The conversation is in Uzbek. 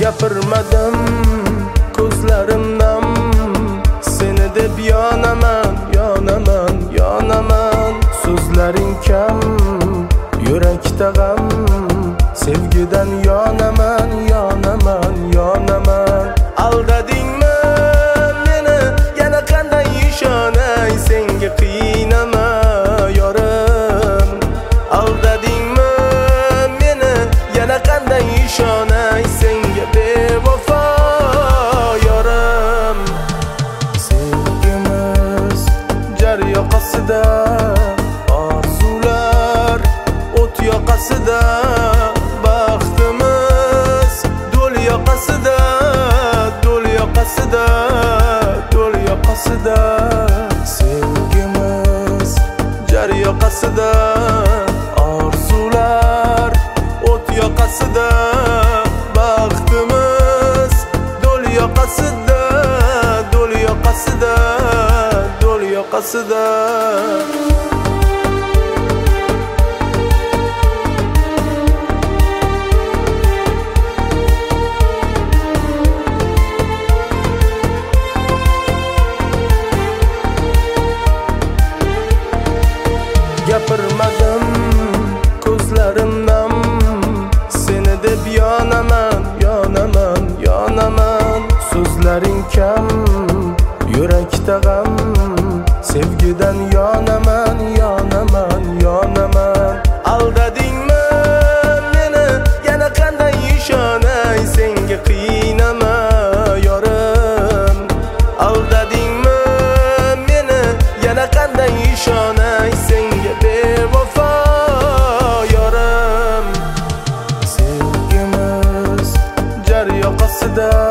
Gapirmadim ko'zlarimdan seni deb yonaman, yonaman, yonaman. So'zlaring kam, yurakda g'am, sevgidan yonaman, yonaman, yonaman. Aldadingmi meni, yana qanday ishonay senga qiynama yorim. Aldadingmi meni, yana qanday ishonay senga bevafo yorim. Sevgimiz jar yoqasida, orzular o't yoqasida, baxtimiz do'l yoqasida, do'l yoqasida, do'l yoqasida. Sevgimiz jar yoqasida, orzular o't yoqasida, baxtimiz do'l yoqasida, do'l yoqasida, do'l yoqasida. Gapirmadim ko'zlarimdan seni deb yonaman, yonaman, yonaman. So'zlaring kam, yurakda g'am, sevgidan yonaman, yonaman, yonaman. Aldadingmi meni, yana qanday ishonay senga qiynama yorim. Aldadingmi meni, yana qanday ishonay senga bevafo yorim. Sevgimiz jar yoqasida,